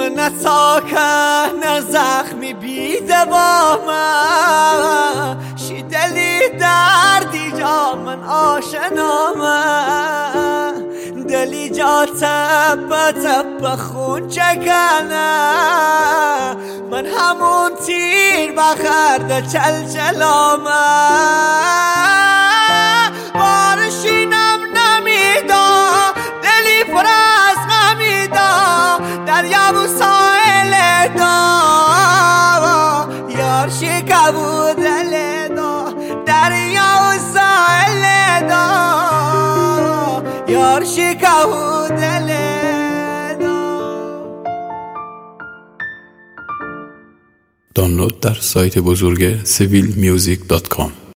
نه ساکه نه زخمی بی دوامه شیدلی دردی جا من آشنامه دلی جا تپ تپ خون چکنه من همون تیر بخرده چلچلامه بارشینم نمیدا دلی پر از غمیدا دریا و ساحل دا یار شکبو دل دا دریا و ساحل دا یار شکبو دل دا. دانلود در سایت بزرگ civilmusic.com